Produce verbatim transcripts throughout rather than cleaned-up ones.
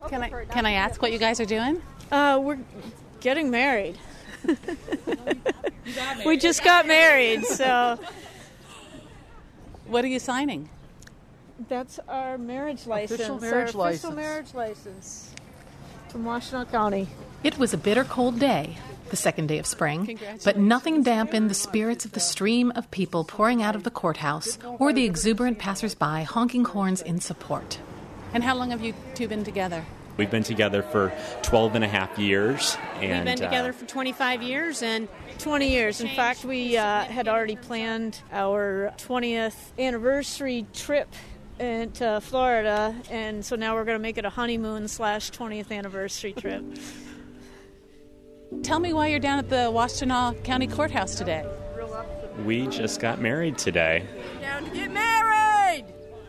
Can I can I ask what you guys are doing? Uh, we're getting married. We just got married, so. What are you signing? That's our marriage license. Official marriage our license. Official marriage license from Washtenaw County. It was a bitter cold day, the second day of spring, but nothing dampened the spirits of the stream of people pouring out of the courthouse or the exuberant passersby honking horns in support. And how long have you two been together? We've been together for twelve and a half years. And, We've been together uh, for twenty-five years and twenty years. In fact, we uh, had already planned our twentieth anniversary trip into Florida, and so now we're going to make it a honeymoon slash twentieth anniversary trip. Tell me why you're down at the Washtenaw County Courthouse today. we just got married today. Down to get married!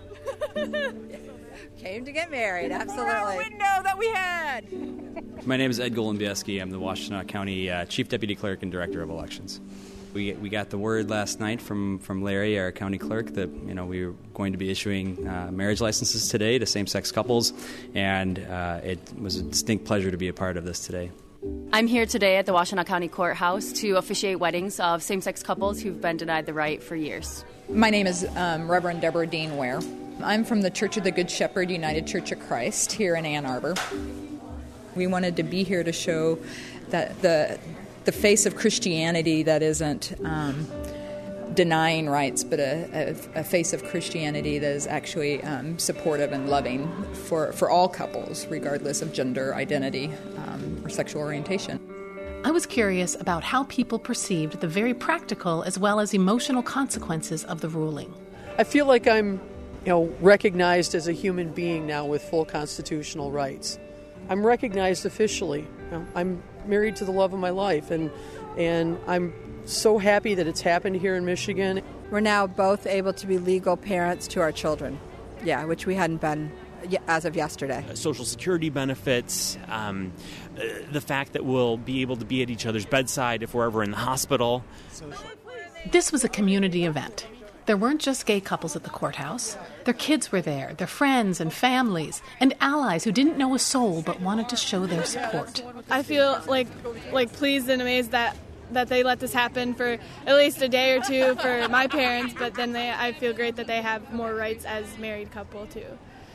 Came to get married, absolutely. Our window that we had. My name is Ed Golembieski. I'm the Washtenaw County uh, Chief Deputy Clerk and Director of Elections. We we got the word last night from, from Larry, our county clerk, that you know we were going to be issuing uh, marriage licenses today to same-sex couples, and uh, it was a distinct pleasure to be a part of this today. I'm here today at the Washtenaw County Courthouse to officiate weddings of same-sex couples who've been denied the right for years. My name is um, Reverend Deborah Dean Ware. I'm from the Church of the Good Shepherd United Church of Christ here in Ann Arbor. We wanted to be here to show that the the face of Christianity that isn't um, denying rights, but a, a, a face of Christianity that is actually um, supportive and loving for, for all couples, regardless of gender identity um, or sexual orientation. I was curious about how people perceived the very practical as well as emotional consequences of the ruling. I feel like I'm, you know, recognized as a human being now with full constitutional rights. I'm recognized officially. You know, I'm married to the love of my life, and and I'm so happy that it's happened here in Michigan. We're now both able to be legal parents to our children, yeah, which we hadn't been as of yesterday. Uh, Social Security benefits, um, uh, the fact that we'll be able to be at each other's bedside if we're ever in the hospital. This was a community event. There weren't just gay couples at the courthouse. Their kids were there, their friends and families, and allies who didn't know a soul but wanted to show their support. I feel like like pleased and amazed that, that they let this happen for at least a day or two for my parents, but then they, I feel great that they have more rights as married couple too.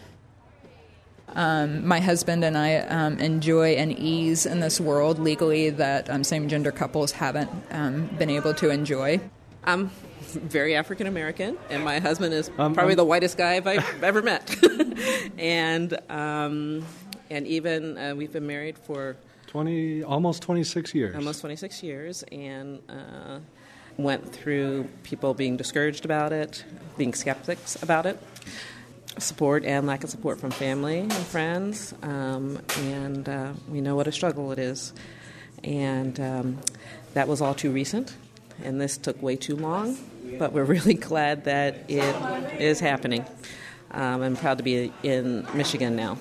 Um, my husband and I um, enjoy an ease in this world legally that um, same-gender couples haven't um, been able to enjoy. I'm very African American, and my husband is um, probably um, the whitest guy I've ever met. and um, and even uh, we've been married for twenty, almost twenty-six years. Almost twenty-six years, and uh, went through people being discouraged about it, being skeptics about it, support and lack of support from family and friends, um, and uh, we know what a struggle it is. And um, that was all too recent, and this took way too long. But we're really glad that it is happening. Um, I'm proud to be in Michigan now.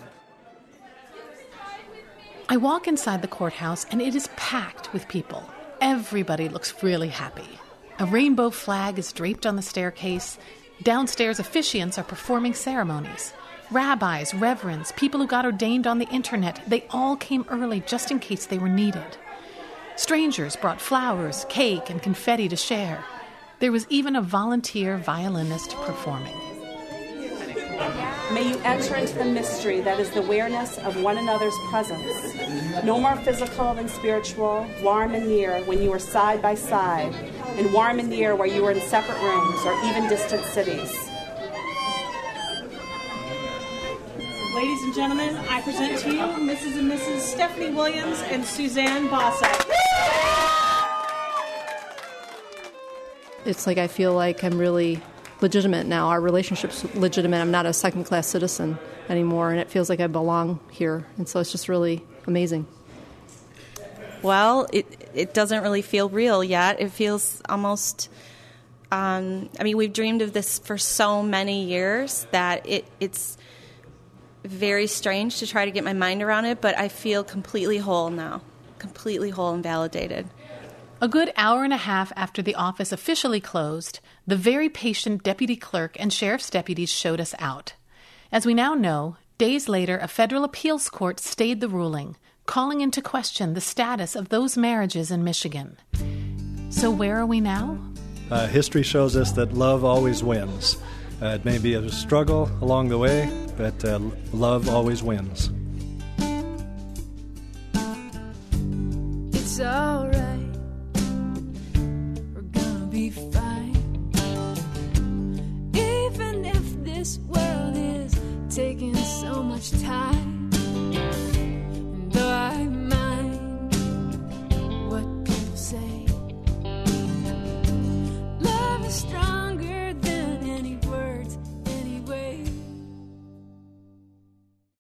I walk inside the courthouse and it is packed with people. Everybody looks really happy. A rainbow flag is draped on the staircase. Downstairs, officiants are performing ceremonies. Rabbis, reverends, people who got ordained on the internet, they all came early just in case they were needed. Strangers brought flowers, cake, and confetti to share. There was even a volunteer violinist performing. May you enter into the mystery that is the awareness of one another's presence. No more physical than spiritual, warm and near when you are side by side, and warm and near where you are in separate rooms or even distant cities. Ladies and gentlemen, I present to you Missus and Missus Stephanie Williams and Suzanne Bossack. It's like I feel like I'm really legitimate now. Our relationship's legitimate. I'm not a second-class citizen anymore, and it feels like I belong here. And so it's just really amazing. Well, it it doesn't really feel real yet. It feels almost, um, I mean, we've dreamed of this for so many years that it it's very strange to try to get my mind around it, but I feel completely whole now, completely whole and validated. A good hour and a half after the office officially closed, the very patient deputy clerk and sheriff's deputies showed us out. As we now know, Days later, a federal appeals court stayed the ruling, calling into question the status of those marriages in Michigan. So where are we now? Uh, history shows us that love always wins. Uh, it may be a struggle along the way, but uh, love always wins. It's all right. We're gonna be fine. Even if this world is taking so much time.